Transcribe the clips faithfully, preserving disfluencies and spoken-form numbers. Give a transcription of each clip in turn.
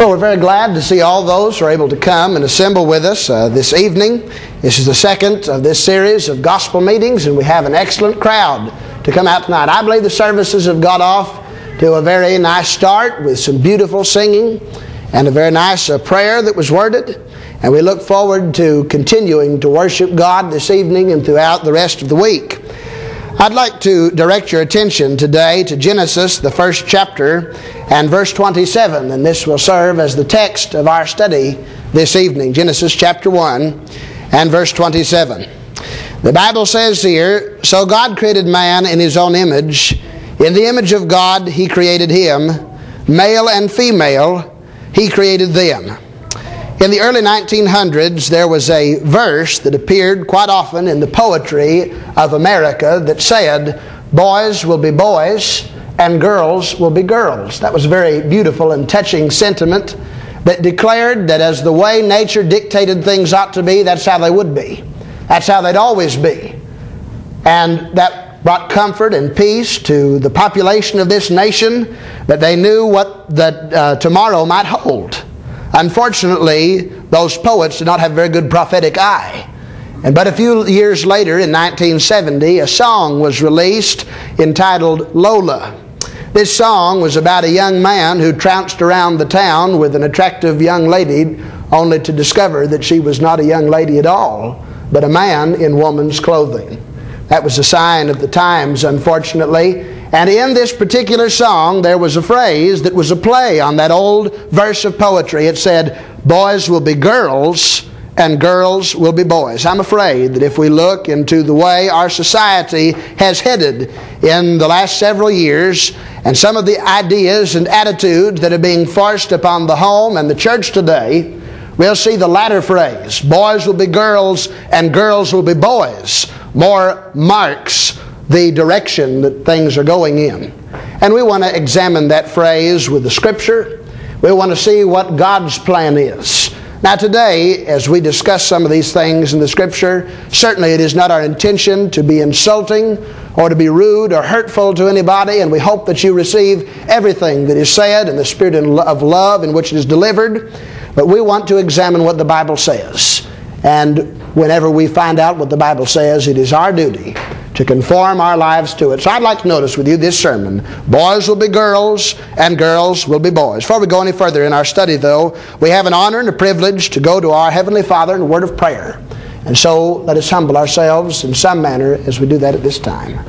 Well, we're very glad to see all those who are able to come and assemble with us uh, this evening. This is the second of this series of gospel meetings, and we have an excellent crowd to come out tonight. I believe the services have got off to a very nice start with some beautiful singing and a very nice uh, prayer that was worded. And we look forward to continuing to worship God this evening and throughout the rest of the week. I'd like to direct your attention today to Genesis, the first chapter, and verse twenty-seven, and this will serve as the text of our study this evening. Genesis chapter one and verse twenty-seven. The Bible says here, "So God created man in His own image. In the image of God He created him. Male and female He created them." In the early nineteen hundreds, there was a verse that appeared quite often in the poetry of America that said, "Boys will be boys and girls will be girls." That was a very beautiful and touching sentiment that declared that as the way nature dictated things ought to be, that's how they would be. That's how they'd always be. And that brought comfort and peace to the population of this nation, that they knew what that uh, tomorrow might hold. Unfortunately, those poets did not have a very good prophetic eye. And but a few years later, in nineteen seventy, a song was released entitled Lola. This song was about a young man who trounced around the town with an attractive young lady, only to discover that she was not a young lady at all, but a man in woman's clothing. That was a sign of the times, unfortunately. And in this particular song, there was a phrase that was a play on that old verse of poetry. It said, "Boys will be girls and girls will be boys." I'm afraid that if we look into the way our society has headed in the last several years, and some of the ideas and attitudes that are being forced upon the home and the church today, we'll see the latter phrase, "Boys will be girls and girls will be boys," more marks the direction that things are going in. And we want to examine that phrase with the Scripture. We want to see what God's plan is. Now today, as we discuss some of these things in the Scripture, certainly it is not our intention to be insulting or to be rude or hurtful to anybody, and we hope that you receive everything that is said in the spirit of love in which it is delivered. But we want to examine what the Bible says. And whenever we find out what the Bible says, it is our duty to conform our lives to it. So I'd like to notice with you this sermon, boys will be girls and girls will be boys. Before we go any further in our study, though, we have an honor and a privilege to go to our Heavenly Father in a word of prayer. And so let us humble ourselves in some manner as we do that at this time.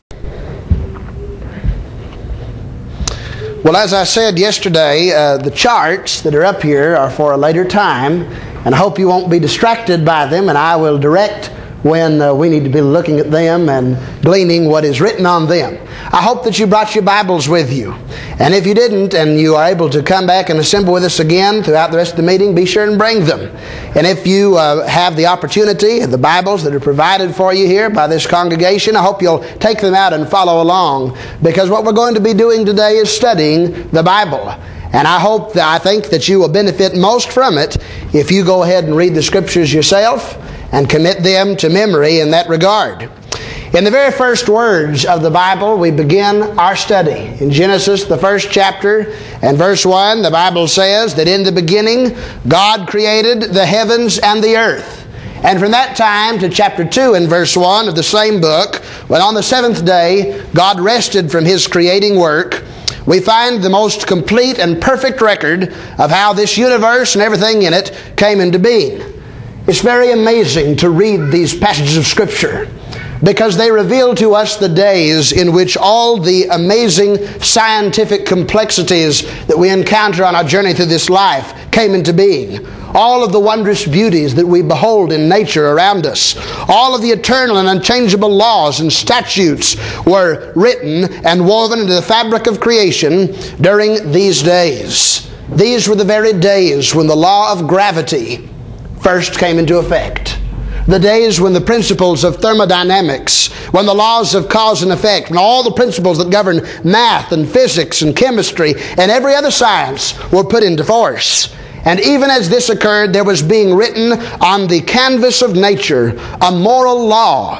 Well, as I said yesterday, uh, the charts that are up here are for a later time, and I hope you won't be distracted by them, and I will direct when uh, we need to be looking at them and gleaning what is written on them. I hope that you brought your Bibles with you. And if you didn't, and you are able to come back and assemble with us again throughout the rest of the meeting, be sure and bring them. And if you uh, have the opportunity, the Bibles that are provided for you here by this congregation, I hope you'll take them out and follow along, because what we're going to be doing today is studying the Bible. And I hope that I think that you will benefit most from it if you go ahead and read the Scriptures yourself and commit them to memory in that regard. In the very first words of the Bible, we begin our study. In Genesis, the first chapter and verse one, the Bible says that in the beginning, God created the heavens and the earth. And from that time to chapter two and verse one of the same book, when on the seventh day, God rested from His creating work, we find the most complete and perfect record of how this universe and everything in it came into being. It's very amazing to read these passages of Scripture, because they reveal to us the days in which all the amazing scientific complexities that we encounter on our journey through this life came into being. All of the wondrous beauties that we behold in nature around us. All of the eternal and unchangeable laws and statutes were written and woven into the fabric of creation during these days. These were the very days when the law of gravity first came into effect. The days when the principles of thermodynamics, when the laws of cause and effect, when all the principles that govern math and physics and chemistry and every other science were put into force. And even as this occurred, there was being written on the canvas of nature a moral law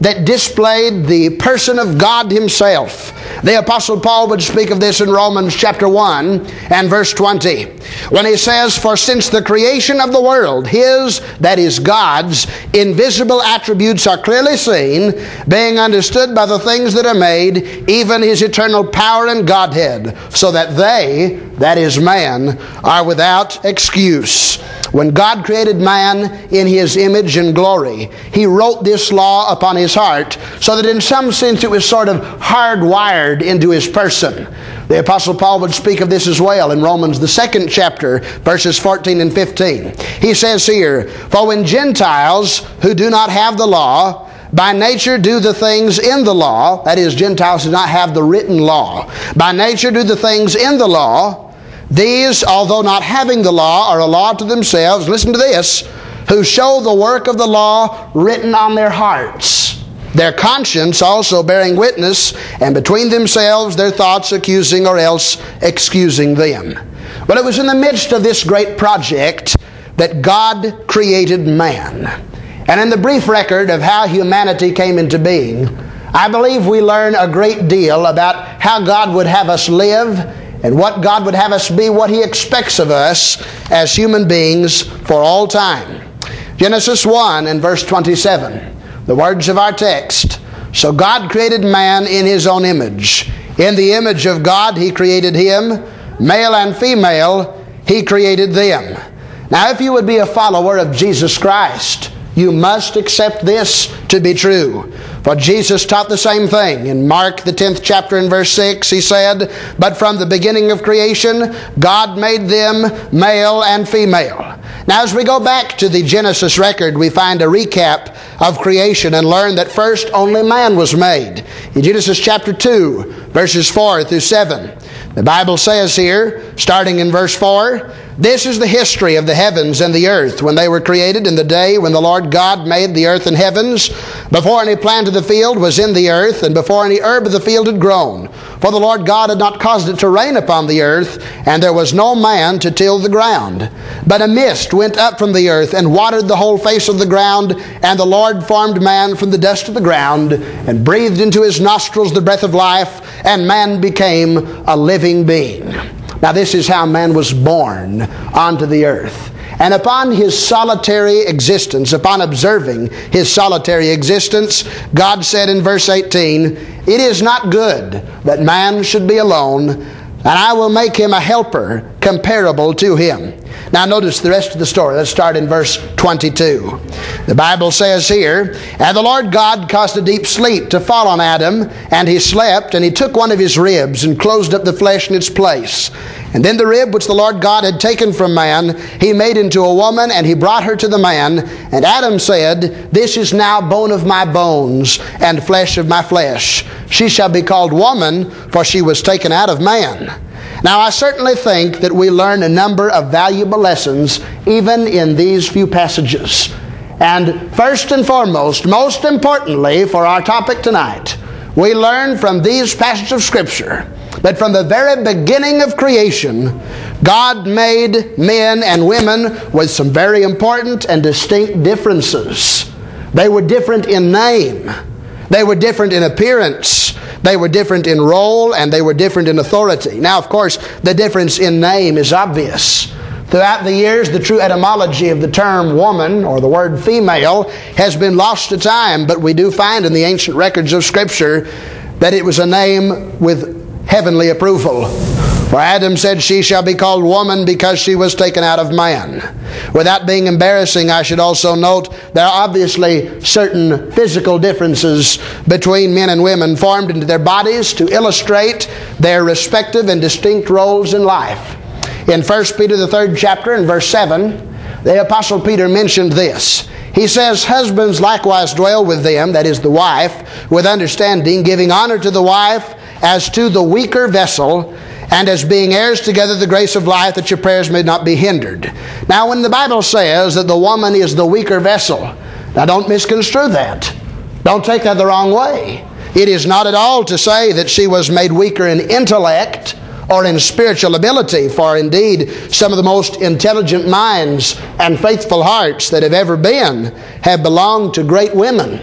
that displayed the person of God Himself. The Apostle Paul would speak of this in Romans chapter one and verse twenty, when he says, "For since the creation of the world, His," that is God's, "invisible attributes are clearly seen, being understood by the things that are made, even His eternal power and Godhead, so that they," that is man, "are without excuse." When God created man in His image and glory, He wrote this law upon his heart, so that in some sense it was sort of hardwired into his person. The Apostle Paul would speak of this as well in Romans, the second chapter, verses fourteen and fifteen. He says here, "For when Gentiles who do not have the law, by nature do the things in the law," that is, Gentiles do not have the written law, "by nature do the things in the law, these, although not having the law, are a law to themselves," listen to this, "who show the work of the law written on their hearts, their conscience also bearing witness, and between themselves their thoughts accusing or else excusing them." Well, it was in the midst of this great project that God created man. And in the brief record of how humanity came into being, I believe we learn a great deal about how God would have us live and what God would have us be, what He expects of us as human beings for all time. Genesis one and verse twenty-seven, the words of our text. "So God created man in His own image. In the image of God He created him. Male and female He created them." Now, if you would be a follower of Jesus Christ, you must accept this to be true. For Jesus taught the same thing. In Mark, the tenth chapter and verse six, He said, "But from the beginning of creation, God made them male and female." Now, as we go back to the Genesis record, we find a recap of creation and learn that first only man was made. In Genesis chapter two, verses four through seven, the Bible says here, starting in verse four, "This is the history of the heavens and the earth when they were created, in the day when the Lord God made the earth and heavens, before any plant of the field was in the earth, and before any herb of the field had grown. For the Lord God had not caused it to rain upon the earth, and there was no man to till the ground. But a mist went up from the earth and watered the whole face of the ground, and the Lord formed man from the dust of the ground, and breathed into his nostrils the breath of life, and man became a living being." Now, this is how man was born onto the earth. And upon his solitary existence, upon observing his solitary existence, God said in verse eighteen, "It is not good that man should be alone, and I will make him a helper comparable to him." Now notice the rest of the story. Let's start in verse twenty-two. The Bible says here, "And the Lord God caused a deep sleep to fall on Adam, and he slept, and he took one of his ribs and closed up the flesh in its place. And then the rib which the Lord God had taken from man, He made into a woman, and He brought her to the man. And Adam said, 'This is now bone of my bones, and flesh of my flesh. She shall be called woman, for she was taken out of man.'" Now, I certainly think that we learn a number of valuable lessons even in these few passages. And first and foremost, most importantly for our topic tonight, we learn from these passages of Scripture that from the very beginning of creation, God made men and women with some very important and distinct differences. They were different in name. They were different in appearance. They were different in role, and they were different in authority. Now, of course, the difference in name is obvious. Throughout the years, the true etymology of the term woman, or the word female, has been lost to time, but we do find in the ancient records of Scripture that it was a name with heavenly approval. For Adam said, "She shall be called woman because she was taken out of man." Without being embarrassing, I should also note there are obviously certain physical differences between men and women formed into their bodies to illustrate their respective and distinct roles in life. In First Peter, the third chapter, and verse seven, the Apostle Peter mentioned this. He says, "Husbands likewise dwell with them," that is the wife, "with understanding, giving honor to the wife as to the weaker vessel, and as being heirs together the grace of life, that your prayers may not be hindered." Now, when the Bible says that the woman is the weaker vessel, now don't misconstrue that. Don't take that the wrong way. It is not at all to say that she was made weaker in intellect or in spiritual ability, for indeed some of the most intelligent minds and faithful hearts that have ever been have belonged to great women.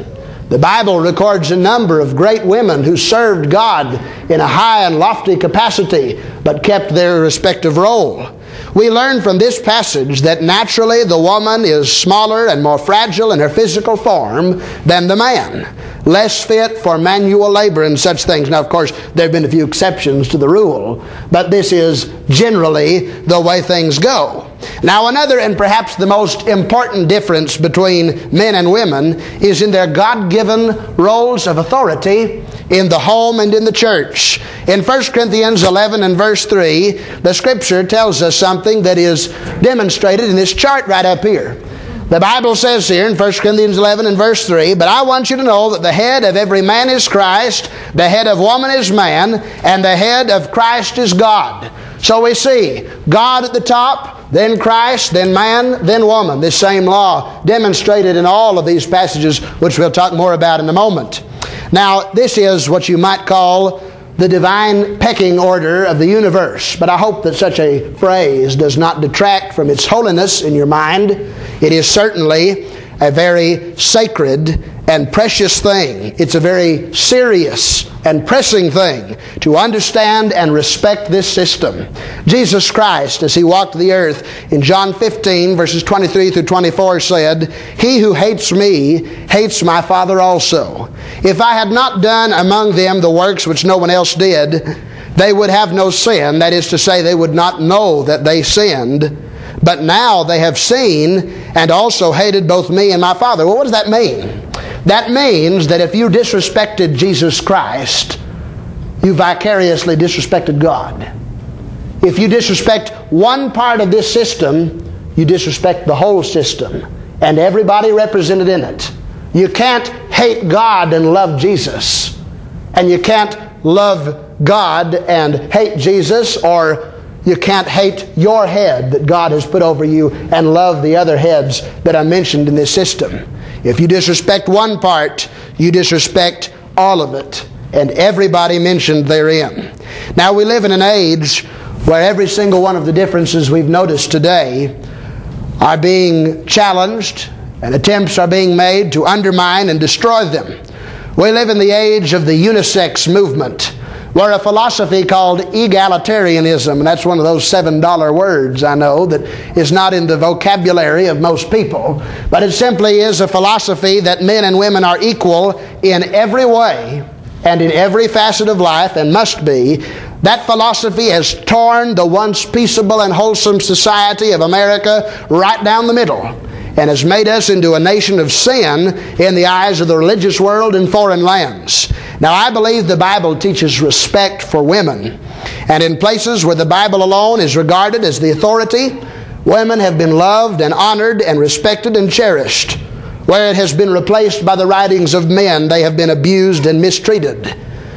The Bible records a number of great women who served God in a high and lofty capacity, but kept their respective role. We learn from this passage that naturally the woman is smaller and more fragile in her physical form than the man, less fit for manual labor and such things. Now, of course, there have been a few exceptions to the rule, but this is generally the way things go. Now, another and perhaps the most important difference between men and women is in their God-given roles of authority in the home and in the church. In First Corinthians eleven and verse three, the Scripture tells us something that is demonstrated in this chart right up here. The Bible says here in First Corinthians eleven and verse three, "But I want you to know that the head of every man is Christ, the head of woman is man, and the head of Christ is God." So we see God at the top, then Christ, then man, then woman. This same law demonstrated in all of these passages, which we'll talk more about in a moment. Now, this is what you might call the divine pecking order of the universe. But I hope that such a phrase does not detract from its holiness in your mind. It is certainly a very sacred and precious thing. It's a very serious and pressing thing to understand and respect this system. Jesus Christ, as He walked the earth in John fifteen, verses twenty-three through twenty-four, said, "He who hates me hates my Father also. If I had not done among them the works which no one else did, they would have no sin." That is to say, they would not know that they sinned. "But now they have seen and also hated both me and my Father." Well, what does that mean? That means that if you disrespected Jesus Christ, you vicariously disrespected God. If you disrespect one part of this system, you disrespect the whole system and everybody represented in it. You can't hate God and love Jesus. And you can't love God and hate Jesus, or you can't hate your head that God has put over you and love the other heads that are mentioned in this system. If you disrespect one part, you disrespect all of it and everybody mentioned therein. Now, we live in an age where every single one of the differences we've noticed today are being challenged and attempts are being made to undermine and destroy them. We live in the age of the unisex movement, where a philosophy called egalitarianism, and that's one of those seven dollar words I know that is not in the vocabulary of most people, but it simply is a philosophy that men and women are equal in every way and in every facet of life and must be. That philosophy has torn the once peaceable and wholesome society of America right down the middle and has made us into a nation of sin in the eyes of the religious world in foreign lands. Now, I believe the Bible teaches respect for women. And in places where the Bible alone is regarded as the authority, women have been loved and honored and respected and cherished. Where it has been replaced by the writings of men, they have been abused and mistreated.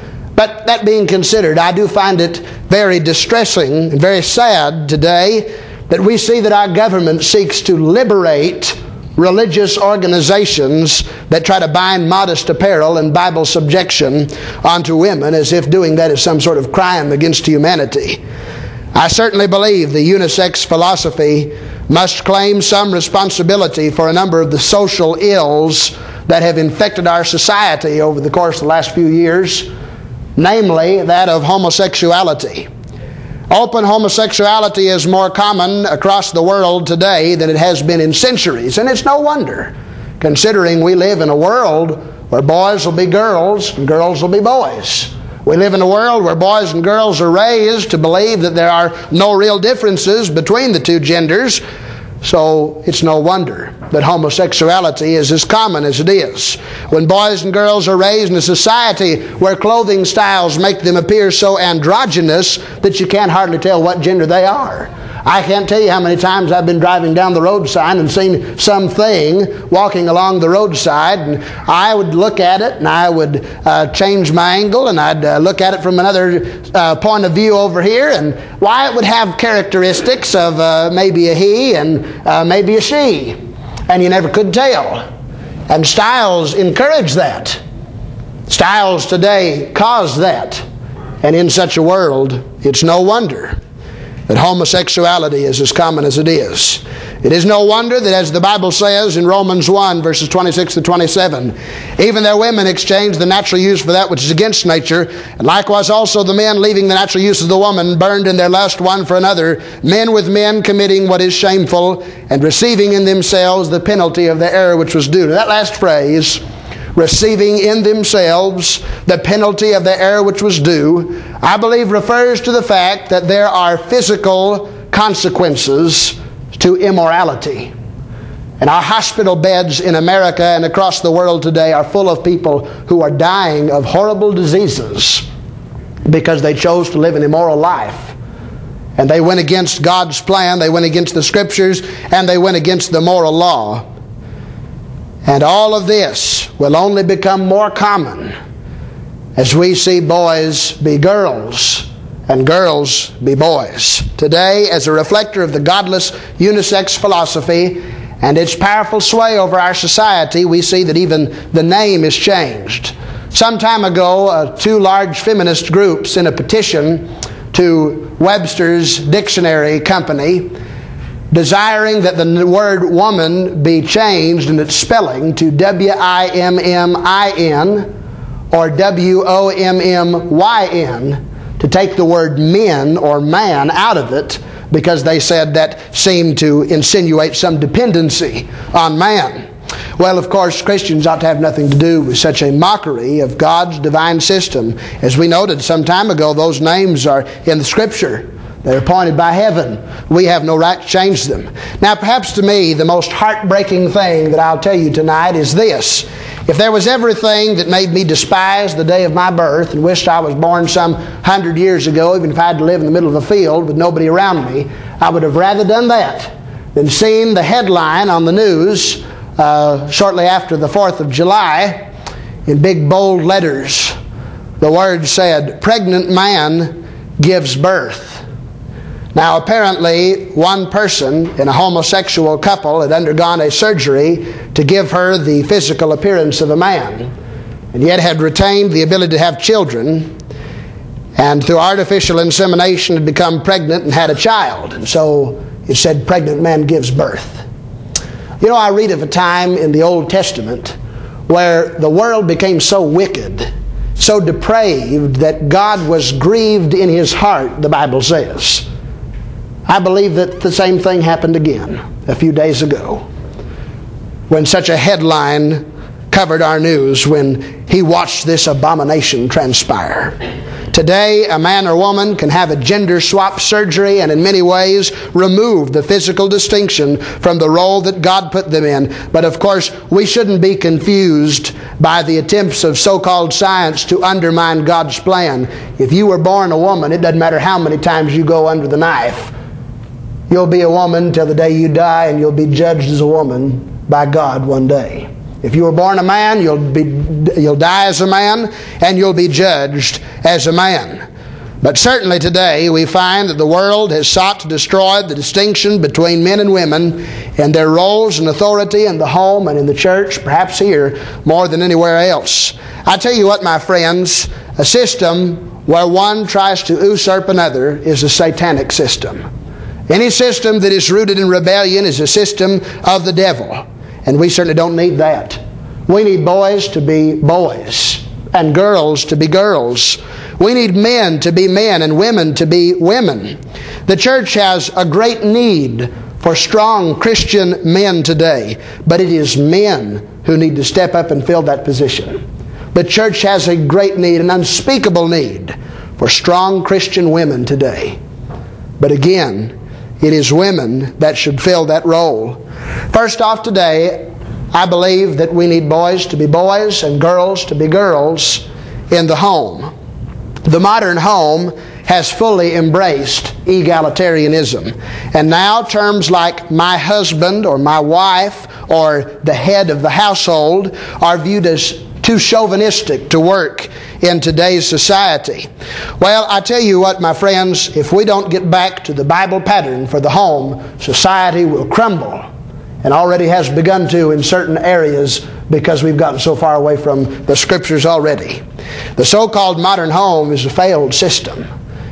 But that being considered, I do find it very distressing and very sad today that we see that our government seeks to liberate religious organizations that try to bind modest apparel and Bible subjection onto women, as if doing that is some sort of crime against humanity. I certainly believe the unisex philosophy must claim some responsibility for a number of the social ills that have infected our society over the course of the last few years, namely that of homosexuality. Open homosexuality is more common across the world today than it has been in centuries, and it's no wonder, considering we live in a world where boys will be girls and girls will be boys. We live in a world where boys and girls are raised to believe that there are no real differences between the two genders, so it's no wonder that homosexuality is as common as it is. When boys and girls are raised in a society where clothing styles make them appear so androgynous that you can't hardly tell what gender they are. I can't tell you how many times I've been driving down the roadside and seen something walking along the roadside, and I would look at it and I would uh, change my angle and I'd uh, look at it from another uh, point of view over here, and why it would have characteristics of uh, maybe a he and uh, maybe a she, and you never could tell. And styles encourage that. Styles today cause that. And in such a world, it's no wonder. that homosexuality is as common as it is. It is no wonder that, as the Bible says in Romans one, verses twenty-six to twenty-seven, even their women exchange the natural use for that which is against nature, and likewise also the men, leaving the natural use of the woman, burned in their lust one for another, men with men committing what is shameful, and receiving in themselves the penalty of the error which was due. Now, that last phrase, receiving in themselves the penalty of the error which was due, I believe refers to the fact that there are physical consequences to immorality. And our hospital beds in America and across the world today are full of people who are dying of horrible diseases because they chose to live an immoral life. And they went against God's plan, they went against the Scriptures, and they went against the moral law. And all of this will only become more common as we see boys be girls and girls be boys. Today, as a reflector of the godless unisex philosophy and its powerful sway over our society, we see that even the name is changed. Some time ago, uh, two large feminist groups in a petition to Webster's Dictionary Company, desiring that the word woman be changed in its spelling to W I M M I N or W O M M Y N, to take the word men or man out of it, because they said that seemed to insinuate some dependency on man. Well, of course, Christians ought to have nothing to do with such a mockery of God's divine system. As we noted some time ago, those names are in the Scripture. They're appointed by heaven. We have no right to change them. Now, perhaps to me, the most heartbreaking thing that I'll tell you tonight is this. If there was everything that made me despise the day of my birth and wished I was born some hundred years ago, even if I had to live in the middle of a field with nobody around me, I would have rather done that than seen the headline on the news uh, shortly after the fourth of July in big bold letters. The word said, "Pregnant man gives birth." Now, apparently, one person in a homosexual couple had undergone a surgery to give her the physical appearance of a man, and yet had retained the ability to have children, and through artificial insemination had become pregnant and had a child. And so it said, "Pregnant man gives birth." You know, I read of a time in the Old Testament where the world became so wicked, so depraved, that God was grieved in His heart, the Bible says. I believe that the same thing happened again a few days ago, when such a headline covered our news, when he watched this abomination transpire. Today, a man or woman can have a gender swap surgery and in many ways remove the physical distinction from the role that God put them in. But of course, we shouldn't be confused by the attempts of so-called science to undermine God's plan. If you were born a woman, it doesn't matter how many times you go under the knife. You'll be a woman till the day you die, and you'll be judged as a woman by God one day. If you were born a man, you'll be you'll die as a man, and you'll be judged as a man. But certainly today we find that the world has sought to destroy the distinction between men and women in their roles and authority in the home and in the church, perhaps here more than anywhere else. I tell you what, my friends, a system where one tries to usurp another is a satanic system. Any system that is rooted in rebellion is a system of the devil. And we certainly don't need that. We need boys to be boys and girls to be girls. We need men to be men and women to be women. The church has a great need for strong Christian men today, but it is men who need to step up and fill that position. The church has a great need, an unspeakable need, for strong Christian women today. But again, it is women that should fill that role. First off today, I believe that we need boys to be boys and girls to be girls in the home. The modern home has fully embraced egalitarianism. And now terms like my husband or my wife or the head of the household are viewed as too chauvinistic to work in today's society. Well, I tell you what, my friends, if we don't get back to the Bible pattern for the home, society will crumble, and already has begun to in certain areas because we've gotten so far away from the Scriptures already. The so-called modern home is a failed system.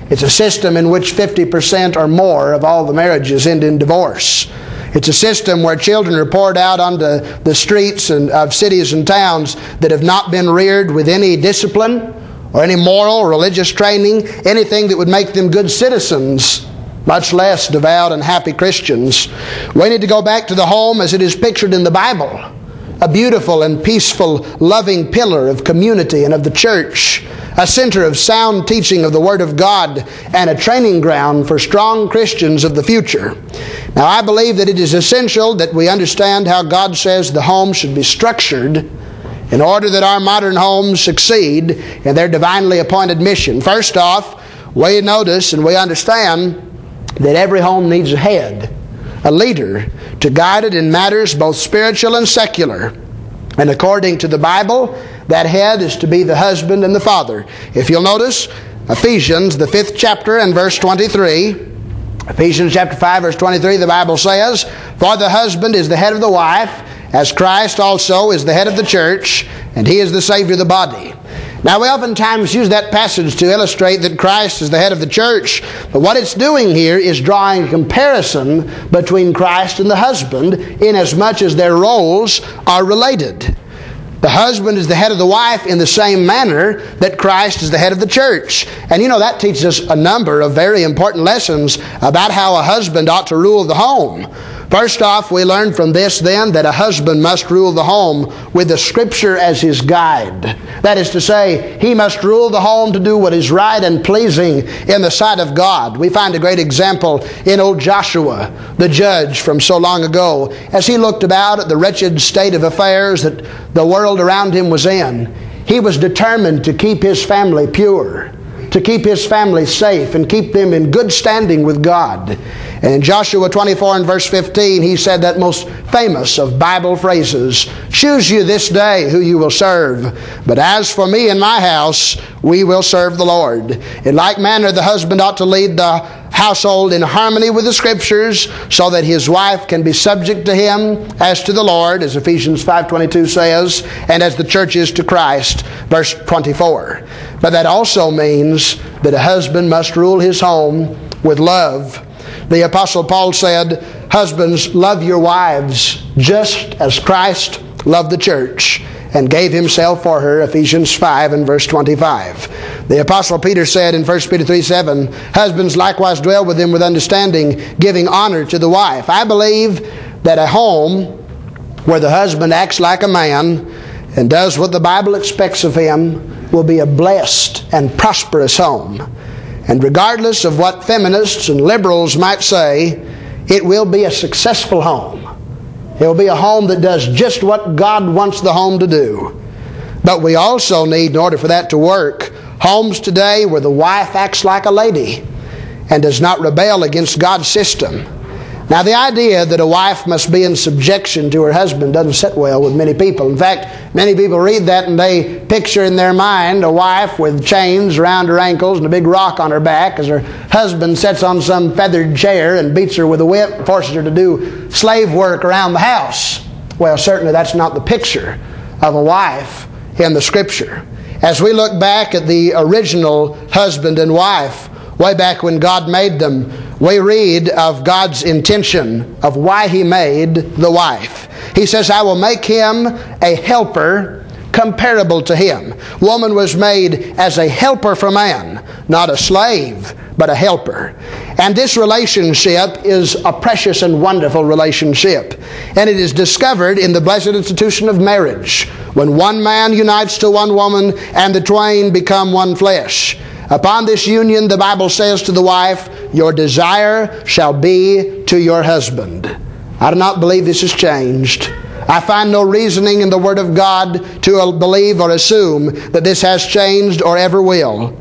It's a system in which fifty percent or more of all the marriages end in divorce. It's a system where children are poured out onto the streets and, of cities and towns that have not been reared with any discipline or any moral or religious training, anything that would make them good citizens, much less devout and happy Christians. We need to go back to the home as it is pictured in the Bible, a beautiful and peaceful, loving pillar of community and of the church, a center of sound teaching of the Word of God, and a training ground for strong Christians of the future. Now, I believe that it is essential that we understand how God says the home should be structured in order that our modern homes succeed in their divinely appointed mission. First off, we notice and we understand that every home needs a head, a leader, to guide it in matters both spiritual and secular. And according to the Bible, that head is to be the husband and the father. If you'll notice, Ephesians, the fifth chapter and verse twenty-three, Ephesians chapter five, verse twenty-three, the Bible says, "For the husband is the head of the wife, as Christ also is the head of the church, and He is the Savior of the body." Now, we oftentimes use that passage to illustrate that Christ is the head of the church, but what it's doing here is drawing a comparison between Christ and the husband, inasmuch as their roles are related. The husband is the head of the wife in the same manner that Christ is the head of the church. And you know, that teaches us a number of very important lessons about how a husband ought to rule the home. First off, we learn from this then that a husband must rule the home with the Scripture as his guide. That is to say, he must rule the home to do what is right and pleasing in the sight of God. We find a great example in old Joshua, the judge from so long ago, as he looked about at the wretched state of affairs that the world around him was in. He was determined to keep his family pure, to keep his family safe and keep them in good standing with God. And in Joshua twenty-four and verse fifteen, he said that most famous of Bible phrases, "Choose you this day who you will serve, but as for me and my house, we will serve the Lord." In like manner, the husband ought to lead the household in harmony with the Scriptures, so that his wife can be subject to him as to the Lord, as Ephesians five twenty-two says, and as the church is to Christ, verse twenty-four. But that also means that a husband must rule his home with love. The Apostle Paul said, "Husbands, love your wives just as Christ loved the church and gave himself for her," Ephesians five and verse twenty-five. The Apostle Peter said in First Peter three seven, "Husbands likewise dwell with them with understanding, giving honor to the wife." I believe that a home where the husband acts like a man and does what the Bible expects of him will be a blessed and prosperous home. And regardless of what feminists and liberals might say, it will be a successful home. It will be a home that does just what God wants the home to do. But we also need, in order for that to work, homes today where the wife acts like a lady and does not rebel against God's system. Now, the idea that a wife must be in subjection to her husband doesn't sit well with many people. In fact, many people read that and they picture in their mind a wife with chains around her ankles and a big rock on her back as her husband sits on some feathered chair and beats her with a whip and forces her to do slave work around the house. Well, certainly that's not the picture of a wife in the Scripture. As we look back at the original husband and wife, way back when God made them, we read of God's intention of why He made the wife. He says, "I will make him a helper comparable to him." Woman was made as a helper for man, not a slave, but a helper. And this relationship is a precious and wonderful relationship. And it is discovered in the blessed institution of marriage, when one man unites to one woman and the twain become one flesh. Upon this union, the Bible says to the wife, "Your desire shall be to your husband." I do not believe this has changed. I find no reasoning in the Word of God to believe or assume that this has changed or ever will.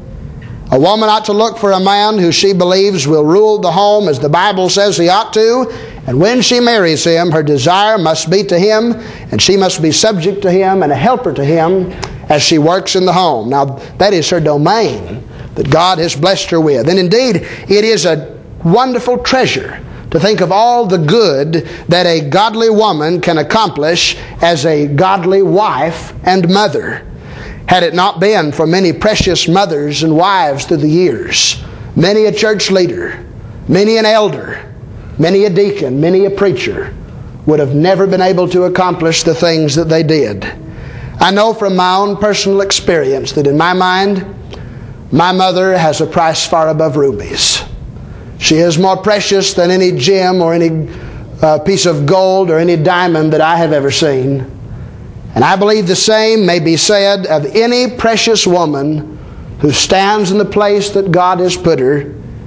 A woman ought to look for a man who she believes will rule the home as the Bible says he ought to, and when she marries him, her desire must be to him, and she must be subject to him and a helper to him as she works in the home. Now, that is her domain that God has blessed her with. And indeed, it is a wonderful treasure to think of all the good that a godly woman can accomplish as a godly wife and mother. Had it not been for many precious mothers and wives through the years, many a church leader, many an elder, many a deacon, many a preacher would have never been able to accomplish the things that they did. I know from my own personal experience that in my mind, my mother has a price far above rubies. She is more precious than any gem or any uh, piece of gold or any diamond that I have ever seen. And I believe the same may be said of any precious woman who stands in the place that God has put her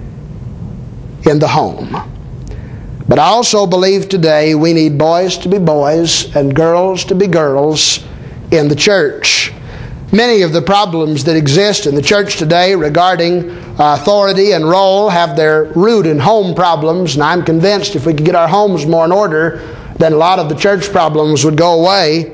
in the home. But I also believe today we need boys to be boys and girls to be girls in the church. Many of the problems that exist in the church today regarding authority and role have their root in home problems, and I'm convinced if we could get our homes more in order, then a lot of the church problems would go away.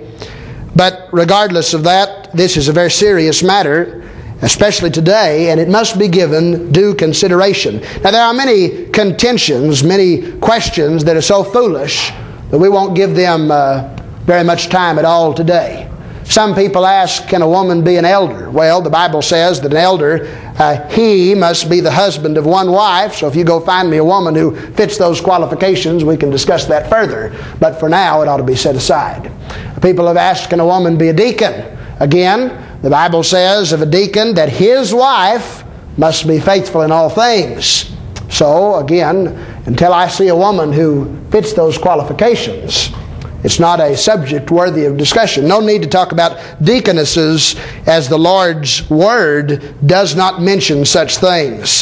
But regardless of that, this is a very serious matter, especially today, and it must be given due consideration. Now, there are many contentions, many questions that are so foolish that we won't give them uh, very much time at all today. Some people ask, can a woman be an elder? Well, the Bible says that an elder, uh, he must be the husband of one wife. So if you go find me a woman who fits those qualifications, we can discuss that further. But for now, it ought to be set aside. People have asked, can a woman be a deacon? Again, the Bible says of a deacon that his wife must be faithful in all things. So, again, until I see a woman who fits those qualifications, it's not a subject worthy of discussion. No need to talk about deaconesses, as the Lord's Word does not mention such things.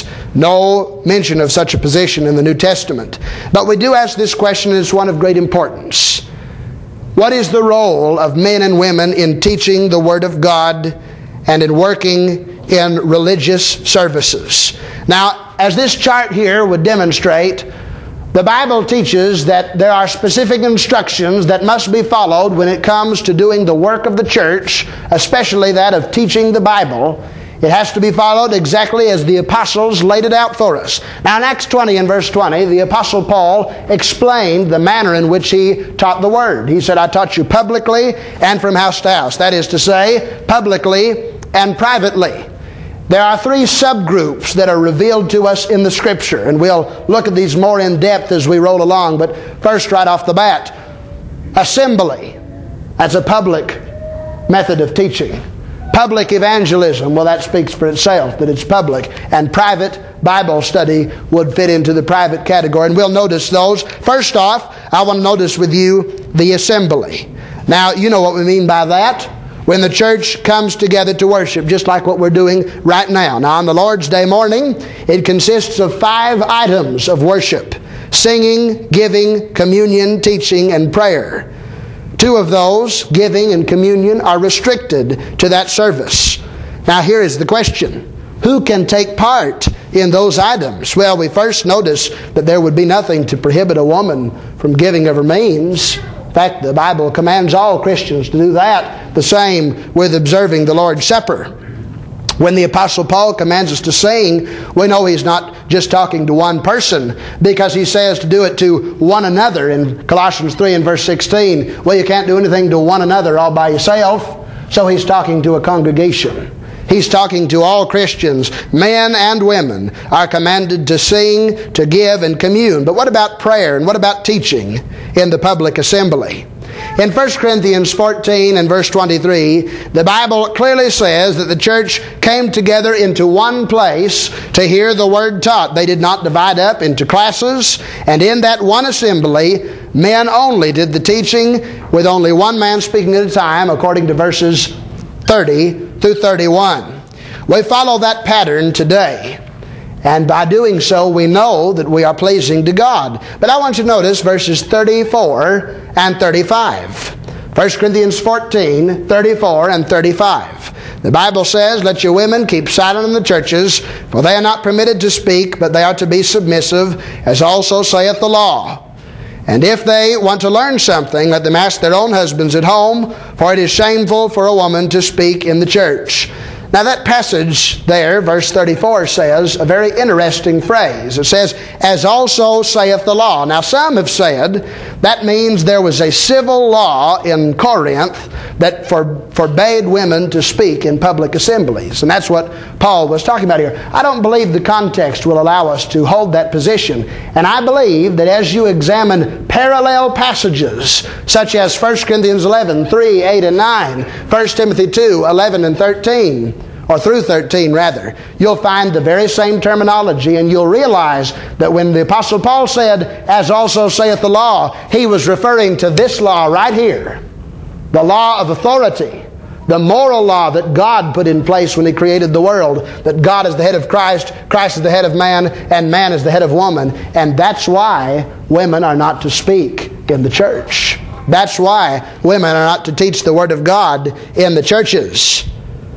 No mention of such a position in the New Testament. But we do ask this question, and it's one of great importance. What is the role of men and women in teaching the Word of God and in working in religious services? Now, as this chart here would demonstrate, the Bible teaches that there are specific instructions that must be followed when it comes to doing the work of the church, especially that of teaching the Bible. It has to be followed exactly as the apostles laid it out for us. Now in Acts twenty and verse twenty, the apostle Paul explained the manner in which he taught the Word. He said, I taught you publicly and from house to house. That is to say, publicly and privately. There are three subgroups that are revealed to us in the Scripture, and we'll look at these more in depth as we roll along. But first, right off the bat, assembly. That's a public method of teaching. Public evangelism, well, that speaks for itself, that it's public. And private Bible study would fit into the private category, and we'll notice those. First off, I want to notice with you the assembly. Now, you know what we mean by that. When the church comes together to worship, just like what we're doing right now. Now, on the Lord's Day morning, it consists of five items of worship: singing, giving, communion, teaching, and prayer. Two of those, giving and communion, are restricted to that service. Now, here is the question. Who can take part in those items? Well, we first notice that there would be nothing to prohibit a woman from giving of her means. In fact, the Bible commands all Christians to do that. The same with observing the Lord's Supper. When the Apostle Paul commands us to sing, we know he's not just talking to one person, because he says to do it to one another in Colossians three and verse sixteen. Well, you can't do anything to one another all by yourself. So he's talking to a congregation. He's talking to all Christians. Men and women are commanded to sing, to give, and commune. But what about prayer, and what about teaching in the public assembly? In First Corinthians fourteen and verse twenty-three, the Bible clearly says that the church came together into one place to hear the Word taught. They did not divide up into classes, and in that one assembly, men only did the teaching, with only one man speaking at a time, according to verses thirty through thirty-one. We follow that pattern today. And by doing so, we know that we are pleasing to God. But I want you to notice verses thirty-four and thirty-five. First Corinthians fourteen, thirty-four and thirty-five. The Bible says, let your women keep silent in the churches, for they are not permitted to speak, but they are to be submissive, as also saith the law. And if they want to learn something, let them ask their own husbands at home, for it is shameful for a woman to speak in the church. Now that passage there, verse thirty-four, says a very interesting phrase. It says, as also saith the law. Now some have said That means there was a civil law in Corinth that for, forbade women to speak in public assemblies. And that's what Paul was talking about here. I don't believe the context will allow us to hold that position. And I believe that as you examine parallel passages, such as First Corinthians eleven, three, eight, and nine, First Timothy two, eleven, and thirteen, or through thirteen rather, you'll find the very same terminology, and you'll realize that when the Apostle Paul said, as also saith the law, he was referring to this law right here, the law of authority, the moral law that God put in place when He created the world, that God is the head of Christ, Christ is the head of man, and man is the head of woman. And that's why women are not to speak in the church. That's why women are not to teach the Word of God in the churches.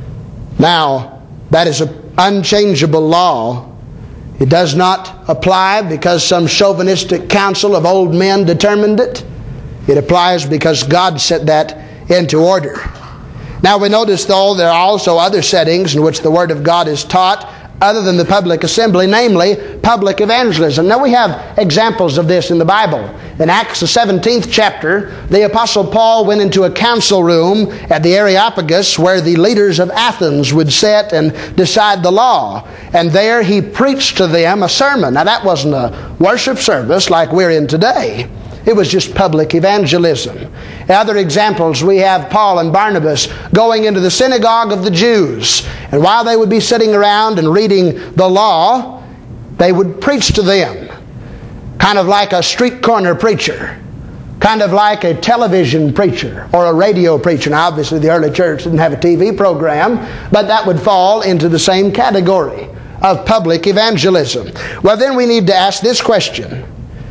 Now, that is an unchangeable law. It does not apply because some chauvinistic council of old men determined it. It applies because God set that into order. Now we notice, though, there are also other settings in which the Word of God is taught other than the public assembly, namely public evangelism. Now we have examples of this in the Bible. In Acts the seventeenth chapter, the Apostle Paul went into a council room at the Areopagus where the leaders of Athens would sit and decide the law. And there he preached to them a sermon. Now that wasn't a worship service like we're in today. It was just public evangelism. In other examples, we have Paul and Barnabas going into the synagogue of the Jews. And while they would be sitting around and reading the law, they would preach to them. Kind of like a street corner preacher. Kind of like a television preacher or a radio preacher. Now obviously the early church didn't have a T V program, but that would fall into the same category of public evangelism. Well, then we need to ask this question.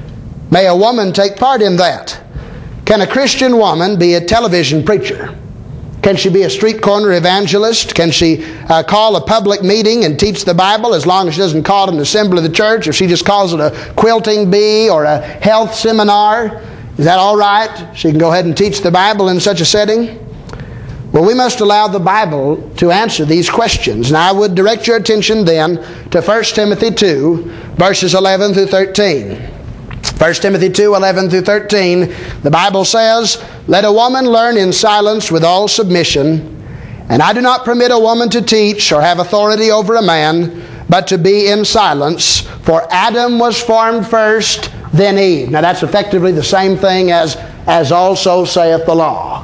May a woman take part in that? Can a Christian woman be a television preacher? Can she be a street corner evangelist? Can she uh, call a public meeting and teach the Bible, as long as she doesn't call it an assembly of the church? If she just calls it a quilting bee or a health seminar, is that all right? She can go ahead and teach the Bible in such a setting? Well, we must allow the Bible to answer these questions. And I would direct your attention then to First Timothy two, verses eleven through thirteen. First Timothy two, eleven through thirteen, the Bible says, "Let a woman learn in silence with all submission. And I do not permit a woman to teach or have authority over a man, but to be in silence. For Adam was formed first, then Eve." Now that's effectively the same thing as, "as also saith the law."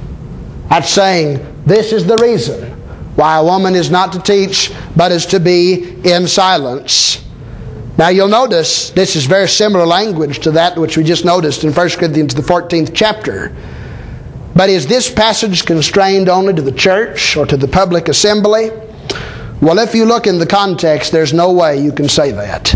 That's saying this is the reason why a woman is not to teach, but is to be in silence. Now you'll notice this is very similar language to that which we just noticed in First Corinthians the fourteenth chapter. But is this passage constrained only to the church or to the public assembly? Well, if you look in the context, there's no way you can say that.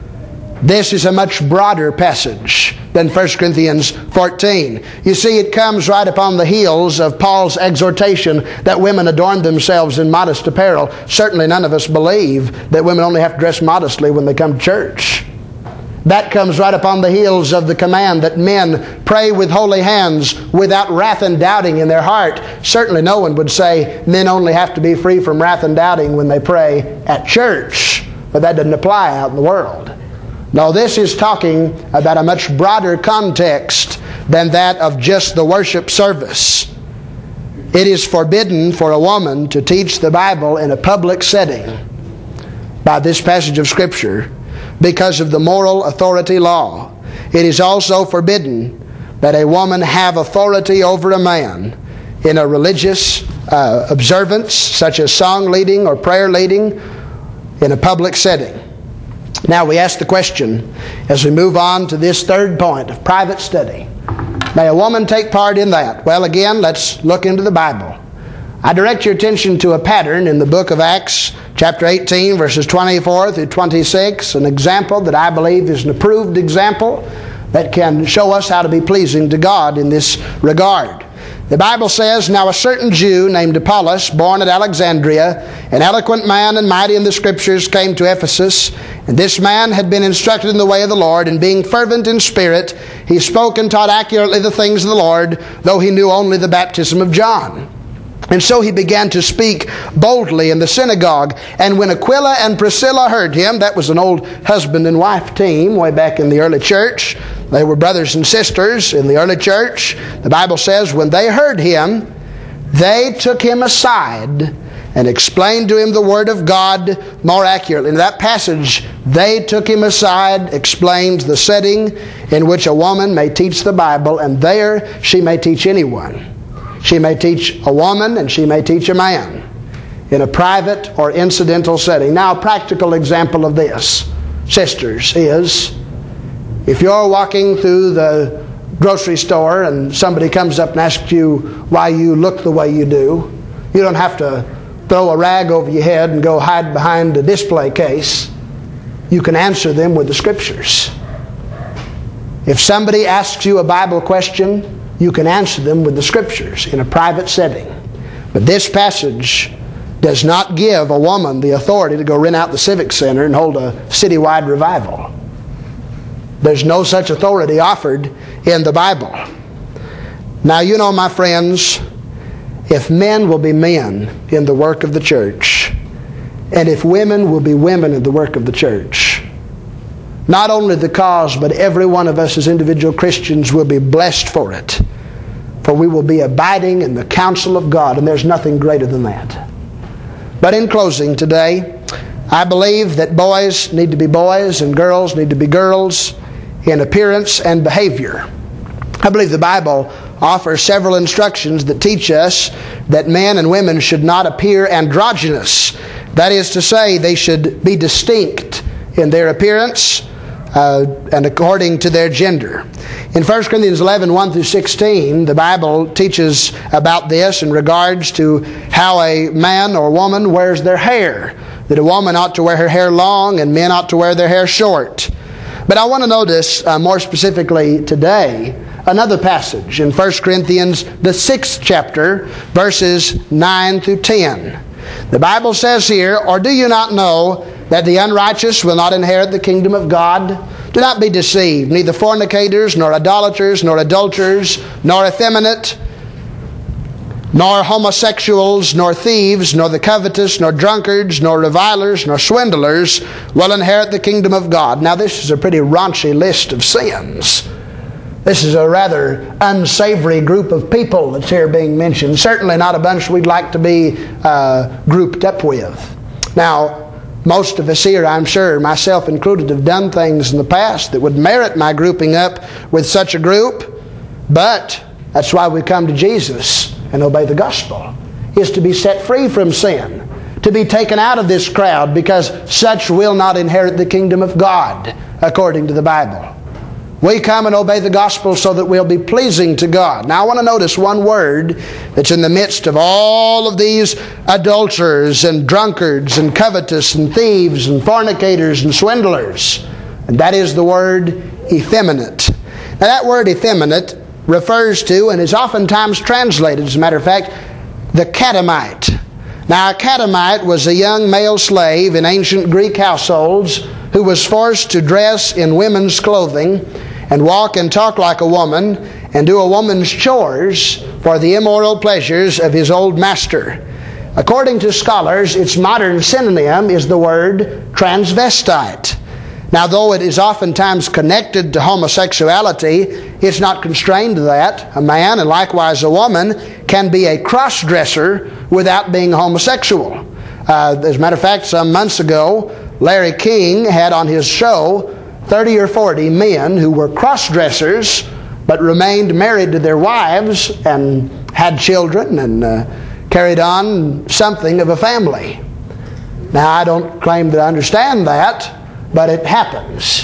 This is a much broader passage than First Corinthians fourteen. You see, it comes right upon the heels of Paul's exhortation that women adorn themselves in modest apparel. Certainly none of us believe that women only have to dress modestly when they come to church. That comes right upon the heels of the command that men pray with holy hands without wrath and doubting in their heart. Certainly no one would say men only have to be free from wrath and doubting when they pray at church. But that doesn't apply out in the world. No, this is talking about a much broader context than that of just the worship service. It is forbidden for a woman to teach the Bible in a public setting by this passage of Scripture because of the moral authority law. It is also forbidden that a woman have authority over a man in a religious uh, observance, such as song leading or prayer leading, in a public setting. Now we ask the question, as we move on to this third point of private study, may a woman take part in that? Well, again, let's look into the Bible. I direct your attention to a pattern in the book of Acts, chapter eighteen, verses twenty-four through twenty-six, an example that I believe is an approved example that can show us how to be pleasing to God in this regard. The Bible says, "Now a certain Jew named Apollos, born at Alexandria, an eloquent man and mighty in the Scriptures, came to Ephesus. And this man had been instructed in the way of the Lord, and being fervent in spirit, he spoke and taught accurately the things of the Lord, though he knew only the baptism of John." And so he began to speak boldly in the synagogue. And when Aquila and Priscilla heard him, that was an old husband and wife team way back in the early church. They were brothers and sisters in the early church. The Bible says when they heard him, they took him aside and explained to him the Word of God more accurately. In that passage, they took him aside, explained the setting in which a woman may teach the Bible, and there she may teach anyone. She may teach a woman and she may teach a man in a private or incidental setting. Now, a practical example of this, sisters, is if you're walking through the grocery store and somebody comes up and asks you why you look the way you do, you don't have to throw a rag over your head and go hide behind a display case. You can answer them with the Scriptures. If somebody asks you a Bible question, you can answer them with the Scriptures in a private setting. But this passage does not give a woman the authority to go rent out the Civic Center and hold a citywide revival. There's no such authority offered in the Bible. Now, you know, my friends, if men will be men in the work of the church, and if women will be women in the work of the church, not only the cause, but every one of us as individual Christians will be blessed for it. For we will be abiding in the counsel of God, and there's nothing greater than that. But in closing today, I believe that boys need to be boys and girls need to be girls in appearance and behavior. I believe the Bible offers several instructions that teach us that men and women should not appear androgynous. That is to say, they should be distinct in their appearance Uh, and according to their gender. In First Corinthians eleven, one through sixteen, the Bible teaches about this in regards to how a man or woman wears their hair. That a woman ought to wear her hair long and men ought to wear their hair short. But I want to notice uh, more specifically today another passage in First Corinthians, the sixth chapter, verses nine through ten. The Bible says here, "Or do you not know that the unrighteous will not inherit the kingdom of God? Do not be deceived. Neither fornicators, nor idolaters, nor adulterers, nor effeminate, nor homosexuals, nor thieves, nor the covetous, nor drunkards, nor revilers, nor swindlers will inherit the kingdom of God." Now, this is a pretty raunchy list of sins. This is a rather unsavory group of people that's here being mentioned. Certainly not a bunch we'd like to be uh, grouped up with. Now, most of us here, I'm sure, myself included, have done things in the past that would merit my grouping up with such a group. But that's why we come to Jesus and obey the gospel, is to be set free from sin, to be taken out of this crowd, because such will not inherit the kingdom of God, according to the Bible. We come and obey the gospel so that we'll be pleasing to God. Now I want to notice one word that's in the midst of all of these adulterers and drunkards and covetous and thieves and fornicators and swindlers. And that is the word effeminate. Now that word effeminate refers to and is oftentimes translated, as a matter of fact, the catamite. Now a catamite was a young male slave in ancient Greek households who was forced to dress in women's clothing and walk and talk like a woman and do a woman's chores for the immoral pleasures of his old master. According to scholars, its modern synonym is the word transvestite. Now, though it is oftentimes connected to homosexuality, it's not constrained to that. A man, and likewise a woman, can be a cross-dresser without being homosexual. Uh, as a matter of fact, some months ago, Larry King had on his show thirty or forty men who were cross-dressers but remained married to their wives and had children and uh, carried on something of a family. Now, I don't claim to understand that, but it happens.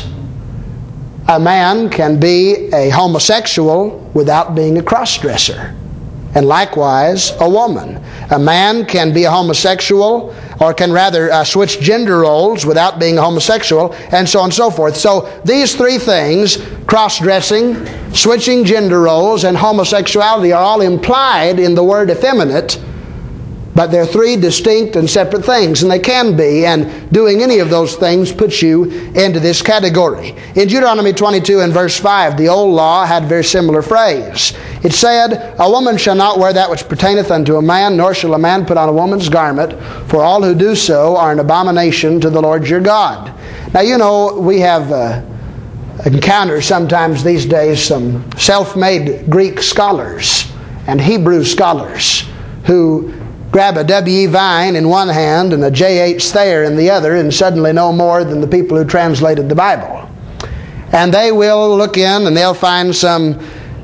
A man can be a homosexual without being a cross-dresser. And likewise, a woman. A man can be a homosexual, or can rather uh, switch gender roles without being a homosexual, and so on and so forth. So these three things, cross-dressing, switching gender roles, and homosexuality, are all implied in the word effeminate. But they're three distinct and separate things, and they can be, and doing any of those things puts you into this category. In Deuteronomy twenty-two and verse five, the old law had a very similar phrase. It said, "A woman shall not wear that which pertaineth unto a man, nor shall a man put on a woman's garment, for all who do so are an abomination to the Lord your God." Now, you know, we have uh, encountered sometimes these days some self-made Greek scholars and Hebrew scholars who grab a W E Vine in one hand and a J H Thayer in the other and suddenly know more than the people who translated the Bible. And they will look in and they'll find some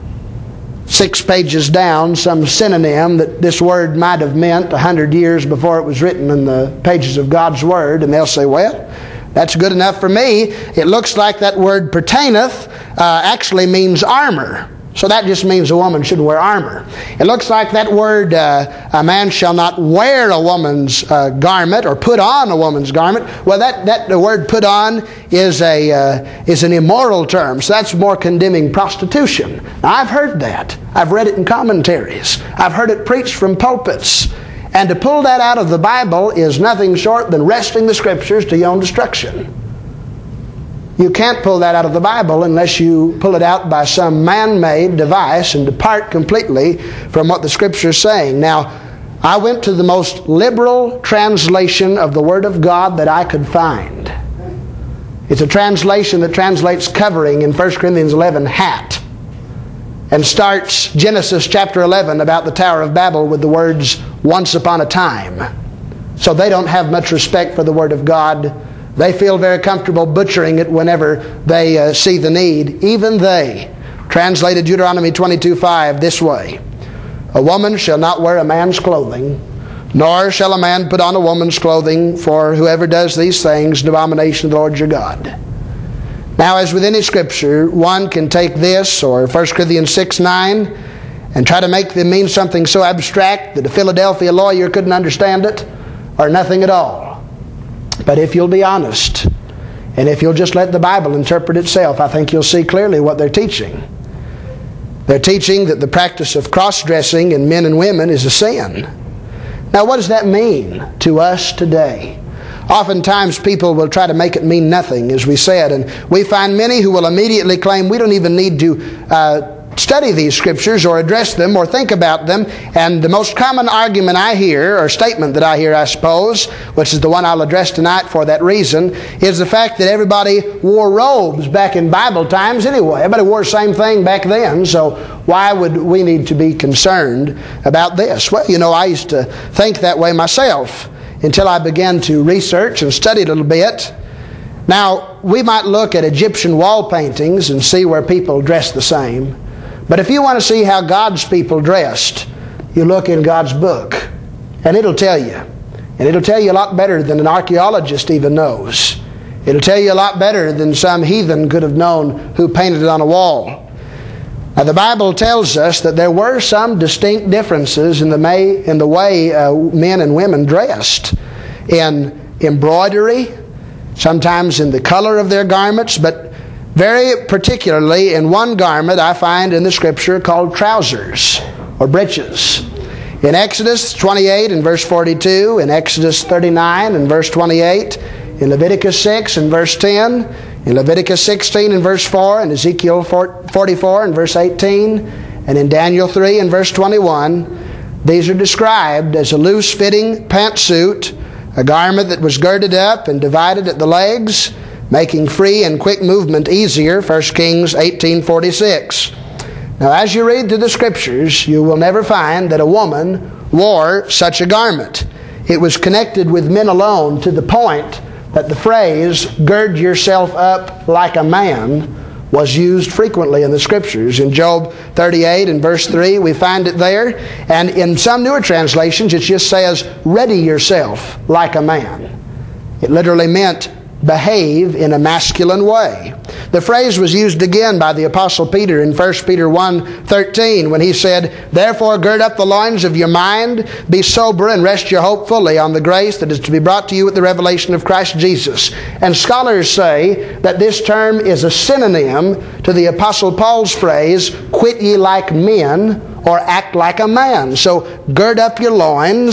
six pages down, some synonym that this word might have meant a hundred years before it was written in the pages of God's Word, and they'll say, "Well, that's good enough for me. It looks like that word pertaineth uh, actually means armor. So that just means a woman shouldn't wear armor. It looks like that word, uh, a man shall not wear a woman's uh, garment or put on a woman's garment. Well, that, that the word put on is, a, uh, is an immoral term. So that's more condemning prostitution. Now, I've heard that. I've read it in commentaries. I've heard it preached from pulpits. And to pull that out of the Bible is nothing short than wresting the Scriptures to your own destruction. You can't pull that out of the Bible unless you pull it out by some man-made device and depart completely from what the Scripture is saying. Now, I went to the most liberal translation of the Word of God that I could find. It's a translation that translates covering in First Corinthians eleven, hat, and starts Genesis chapter eleven about the Tower of Babel with the words, "once upon a time." So they don't have much respect for the Word of God. They feel very comfortable butchering it whenever they uh, see the need. Even they translated Deuteronomy twenty-two five this way: "A woman shall not wear a man's clothing, nor shall a man put on a woman's clothing, for whoever does these things is an abomination to the Lord your God." Now, as with any Scripture, one can take this or First Corinthians six nine and try to make them mean something so abstract that a Philadelphia lawyer couldn't understand it, or nothing at all. But if you'll be honest, and if you'll just let the Bible interpret itself, I think you'll see clearly what they're teaching. They're teaching that the practice of cross-dressing in men and women is a sin. Now, what does that mean to us today? Oftentimes people will try to make it mean nothing, as we said, and we find many who will immediately claim we don't even need to uh, study these Scriptures or address them or think about them. And the most common argument I hear, or statement that I hear, I suppose, which is the one I'll address tonight for that reason, is the fact that everybody wore robes back in Bible times anyway. Everybody wore the same thing back then, so why would we need to be concerned about this? Well, you know, I used to think that way myself until I began to research and study a little bit. Now, we might look at Egyptian wall paintings and see where people dress the same. But if you want to see how God's people dressed, you look in God's book, and it'll tell you. And it'll tell you a lot better than an archaeologist even knows. It'll tell you a lot better than some heathen could have known who painted it on a wall. Now, the Bible tells us that there were some distinct differences in the, may, in the way uh, men and women dressed. In embroidery, sometimes in the color of their garments, but very particularly in one garment I find in the Scripture called trousers or breeches. In Exodus twenty-eight and verse forty-two, in Exodus thirty-nine and verse twenty-eight, in Leviticus six and verse ten, in Leviticus sixteen and verse four, in Ezekiel forty-four and verse eighteen, and in Daniel three and verse twenty-one, these are described as a loose-fitting pantsuit, a garment that was girded up and divided at the legs, making free and quick movement easier, First Kings eighteen forty-six. Now, as you read through the Scriptures, you will never find that a woman wore such a garment. It was connected with men alone to the point that the phrase, "gird yourself up like a man," was used frequently in the Scriptures. In Job thirty-eight and verse three, we find it there. And in some newer translations, it just says, "ready yourself like a man." It literally meant behave in a masculine way. The phrase was used again by the Apostle Peter in First Peter one thirteen when he said, "Therefore gird up the loins of your mind, be sober, and rest your hope fully on the grace that is to be brought to you at the revelation of Christ Jesus." And scholars say that this term is a synonym to the Apostle Paul's phrase, "quit ye like men," or "act like a man." So gird up your loins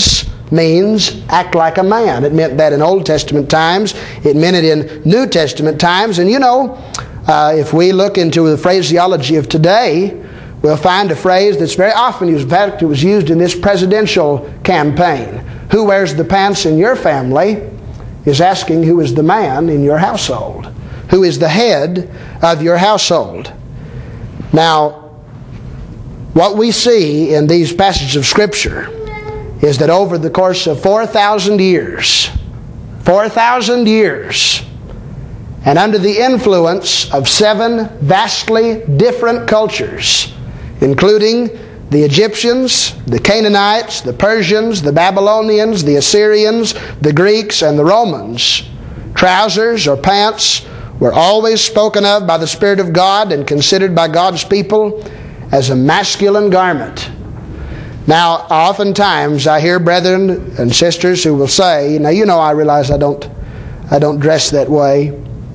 means act like a man. It meant that in Old Testament times. It meant it in New Testament times. And you know, uh, if we look into the phraseology of today, we'll find a phrase that's very often used. In fact, it was used in this presidential campaign. Who wears the pants in your family is asking who is the man in your household. Who is the head of your household. Now, what we see in these passages of Scripture is that over the course of four thousand years, four thousand years, and under the influence of seven vastly different cultures, including the Egyptians, the Canaanites, the Persians, the Babylonians, the Assyrians, the Greeks, and the Romans, trousers or pants were always spoken of by the Spirit of God and considered by God's people as a masculine garment. Now, oftentimes I hear brethren and sisters who will say, now you know I realize I don't, I don't dress that way,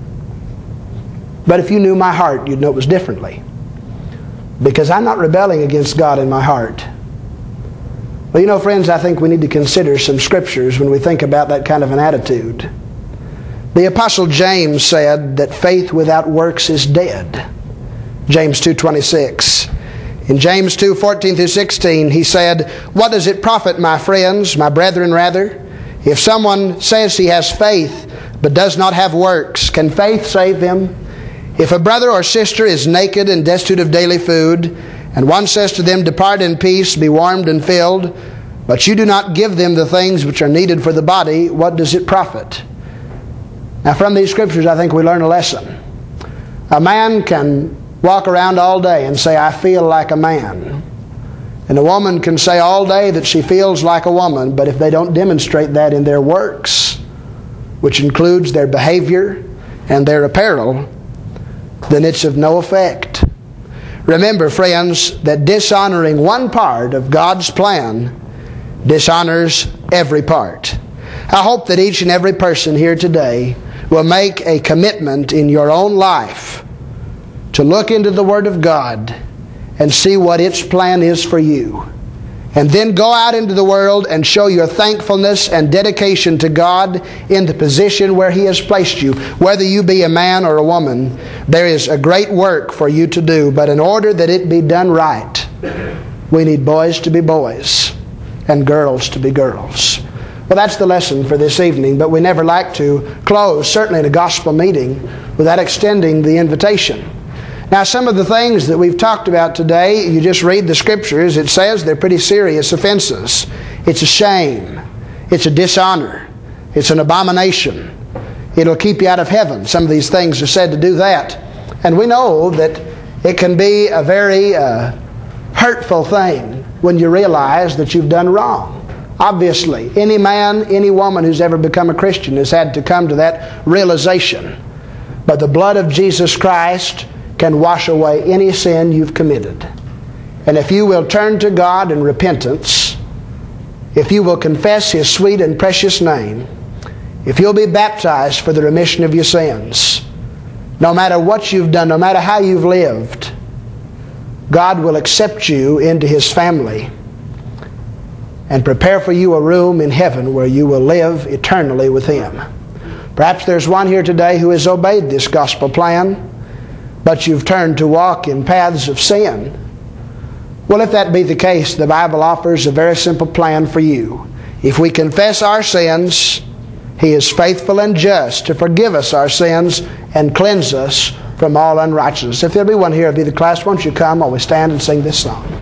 but if you knew my heart, you'd know it was differently. Because I'm not rebelling against God in my heart. Well, you know, friends, I think we need to consider some scriptures when we think about that kind of an attitude. The Apostle James said that faith without works is dead. James two twenty-six. In James two fourteen through sixteen, he said, "What does it profit, my friends, my brethren rather, if someone says he has faith but does not have works? Can faith save him? If a brother or sister is naked and destitute of daily food, and one says to them, 'Depart in peace, be warmed and filled,' but you do not give them the things which are needed for the body, what does it profit?" Now from these scriptures I think we learn a lesson. A man can walk around all day and say, "I feel like a man." And a woman can say all day that she feels like a woman, but if they don't demonstrate that in their works, which includes their behavior and their apparel, then it's of no effect. Remember, friends, that dishonoring one part of God's plan dishonors every part. I hope that each and every person here today will make a commitment in your own life to look into the Word of God and see what its plan is for you. And then go out into the world and show your thankfulness and dedication to God in the position where He has placed you. Whether you be a man or a woman, there is a great work for you to do. But in order that it be done right, we need boys to be boys and girls to be girls. Well, that's the lesson for this evening, but we never like to close, certainly in a gospel meeting, without extending the invitation. Now, some of the things that we've talked about today, you just read the scriptures, it says they're pretty serious offenses. It's a shame. It's a dishonor. It's an abomination. It'll keep you out of heaven. Some of these things are said to do that. And we know that it can be a very uh, hurtful thing when you realize that you've done wrong. Obviously, any man, any woman who's ever become a Christian has had to come to that realization. But the blood of Jesus Christ can wash away any sin you've committed. And if you will turn to God in repentance, if you will confess His sweet and precious name, if you'll be baptized for the remission of your sins, no matter what you've done, no matter how you've lived, God will accept you into His family and prepare for you a room in heaven where you will live eternally with Him. Perhaps there's one here today who has obeyed this gospel plan, but you've turned to walk in paths of sin. Well, if that be the case, the Bible offers a very simple plan for you. If we confess our sins, He is faithful and just to forgive us our sins and cleanse us from all unrighteousness. If there be one here, be the class, won't you come while we stand and sing this song?